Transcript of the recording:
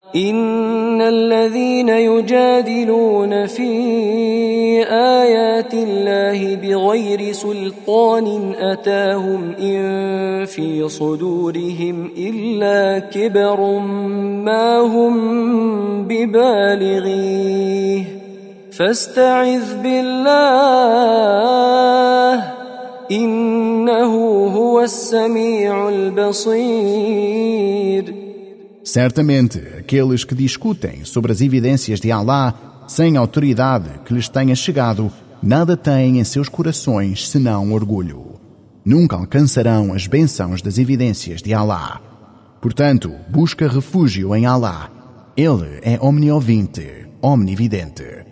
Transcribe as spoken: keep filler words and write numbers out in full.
إن الذين يجادلون في آيات الله بغير سلطان أتاهم إن في صدورهم إلا كبر ما هم ببالغيه فاستعذ بالله إنه هو السميع البصير. Certamente, aqueles que discutem sobre as evidências de Allah sem autoridade que lhes tenha chegado, nada têm em seus corações senão orgulho. Nunca alcançarão as bênçãos das evidências de Allah. Portanto, busca refúgio em Allah. Ele é omniovinte, omnividente.